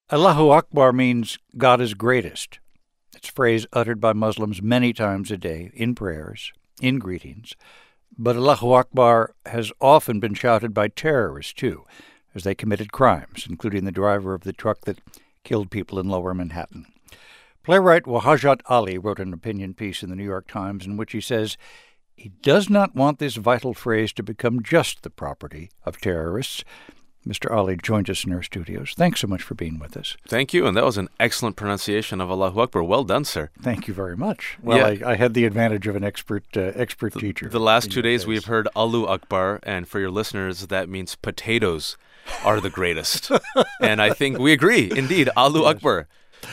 Allahu Akbar means God is greatest. It's a phrase uttered by Muslims many times a day in prayers, in greetings. But Allahu Akbar has often been shouted by terrorists, too, as they committed crimes, including the driver of the truck that killed people in Lower Manhattan. Playwright Wahjat Ali wrote an opinion piece in the New York Times in which he says he does not want this vital phrase to become just the property of terrorists. Mr. Ali joined us in our studios. Thanks so much for being with us. Thank you, and that was an excellent pronunciation of Allahu Akbar. Well done, sir. Thank you very much. Well, yeah. I had the advantage of an expert teacher. The last 2 days we've heard Allahu Akbar, and for your listeners, that means potatoes are the greatest. And I think we agree. Indeed, Allahu Akbar.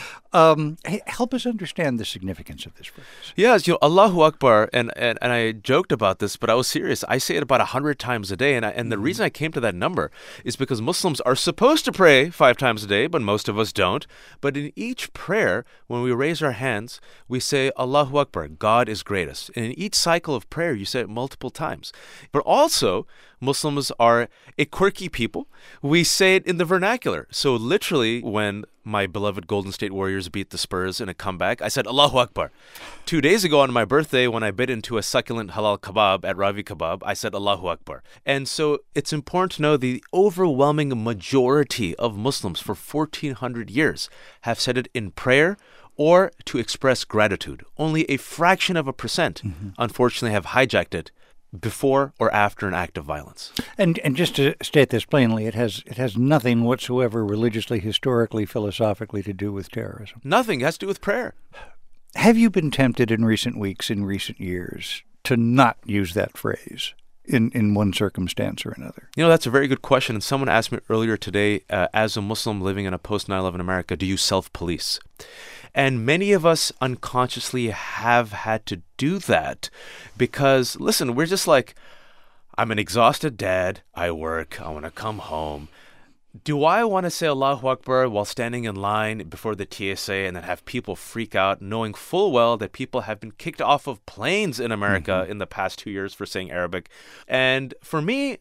Help us understand the significance of this phrase. Yes, Allahu Akbar, and I joked about this, but I was serious. I say it about 100 times a day, and the reason I came to that number is because Muslims are supposed to pray 5 times a day, but most of us don't. But in each prayer, when we raise our hands, we say Allahu Akbar, God is greatest. And in each cycle of prayer, you say it multiple times. But also, Muslims are a quirky people. We say it in the vernacular. So literally, when my beloved Golden State Warriors beat the Spurs in a comeback, I said Allahu Akbar. 2 days ago on my birthday, when I bit into a succulent halal kebab at Ravi Kebab, I said Allahu Akbar. And so it's important to know the overwhelming majority of Muslims for 1,400 years have said it in prayer or to express gratitude. Only a fraction of a percent, unfortunately, have hijacked it before or after an act of violence. And just to state this plainly, it has nothing whatsoever religiously, historically, philosophically to do with terrorism. Nothing. It has to do with prayer. Have you been tempted in recent weeks, in recent years, to not use that phrase in one circumstance or another? That's a very good question. And someone asked me earlier today, as a Muslim living in a post-9/11 America, do you self-police? And many of us unconsciously have had to do that because, listen, we're just like, I'm an exhausted dad. I work. I want to come home. Do I want to say Allahu Akbar while standing in line before the TSA and then have people freak out, knowing full well that people have been kicked off of planes in America in the past 2 years for saying Arabic? And for me,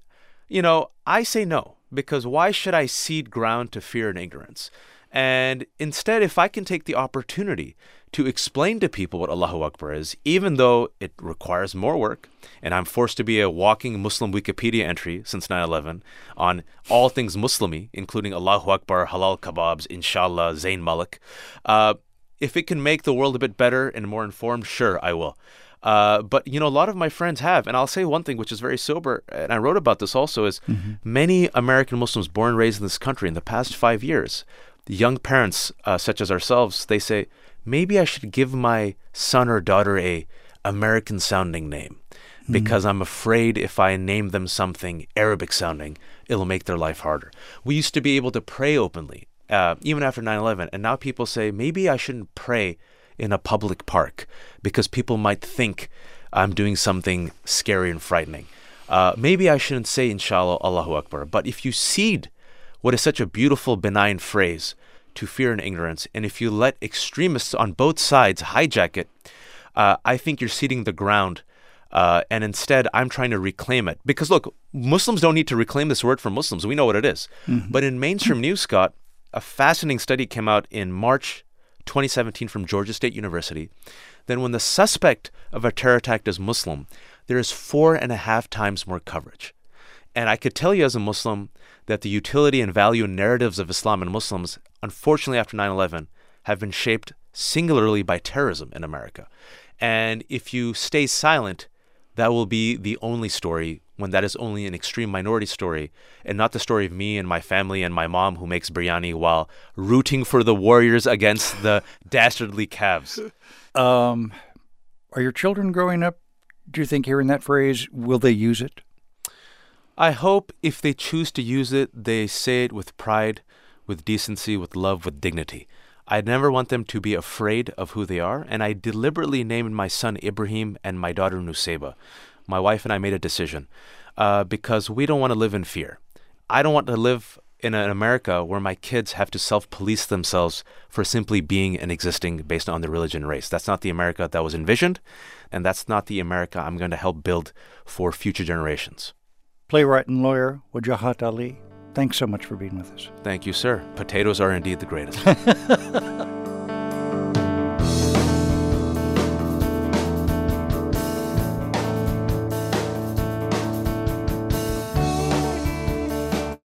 I say no, because why should I cede ground to fear and ignorance? And instead, if I can take the opportunity to explain to people what Allahu Akbar is, even though it requires more work, and I'm forced to be a walking Muslim Wikipedia entry since 9/11 on all things Muslimi, including Allahu Akbar, halal kebabs, inshallah, Zayn Malik. If it can make the world a bit better and more informed, sure, I will. But, a lot of my friends have. And I'll say one thing which is very sober, and I wrote about this also, is many American Muslims born and raised in this country in the past 5 years, the young parents, such as ourselves, they say, maybe I should give my son or daughter a American-sounding name because I'm afraid if I name them something Arabic-sounding, it'll make their life harder. We used to be able to pray openly, even after 9/11, and now people say, maybe I shouldn't pray in a public park because people might think I'm doing something scary and frightening. Maybe I shouldn't say, inshallah, Allahu Akbar. But if you cede what is such a beautiful, benign phrase to fear and ignorance, and if you let extremists on both sides hijack it, I think you're ceding the ground. And instead, I'm trying to reclaim it. Because, look, Muslims don't need to reclaim this word from Muslims. We know what it is. But in mainstream news, Scott, a fascinating study came out in March 2017 from Georgia State University. Then when the suspect of a terror attack is Muslim, there is 4.5 times more coverage. And I could tell you as a Muslim that the utility and value and narratives of Islam and Muslims, unfortunately after 9/11, have been shaped singularly by terrorism in America. And if you stay silent, that will be the only story, when that is only an extreme minority story and not the story of me and my family and my mom who makes biryani while rooting for the Warriors against the dastardly Cavs. Are your children growing up, do you think, hearing that phrase, will they use it? I hope if they choose to use it, they say it with pride, with decency, with love, with dignity. I never want them to be afraid of who they are, and I deliberately named my son Ibrahim and my daughter Nusayba. My wife and I made a decision because we don't want to live in fear. I don't want to live in an America where my kids have to self-police themselves for simply being and existing based on their religion and race. That's not the America that was envisioned, and that's not the America I'm going to help build for future generations. Playwright and lawyer Wahjat Ali, Thanks so much for being with us. Thank you, sir. Potatoes are indeed the greatest.